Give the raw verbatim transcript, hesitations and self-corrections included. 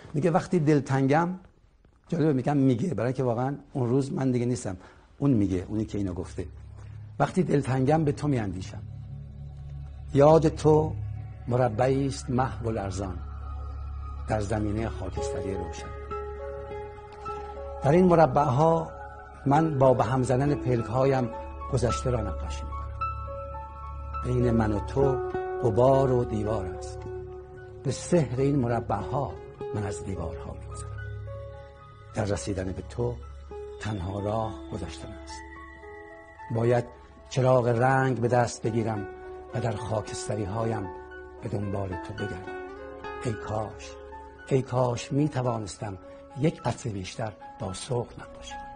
میگه وقتی دلتنگم، جالبه میگم میگه برای که واقعا اون روز من دیگه نیستم، اون میگه، اونی که اینو گفته. وقتی دلتنگم به تو میاندیشم، یاد تو مربعی است محو و لرزان در زمینه خاکستری روشن. در این مربعها من با به هم زدن پلک‌هایم گذشته را نقاشی میکنم. بین من و تو غبار و دیوار است، به سحر این مربعها من از دیوارها میگذرم. در رسیدن به تو تنها راه گذشتن است. باید چراغ رنگ به دست بگیرم و در خاکستری هایم به دنبال تو بگردم. ای کاش ای کاش می توانستم یک قطره بیشتر با سوق نقاشی کنم.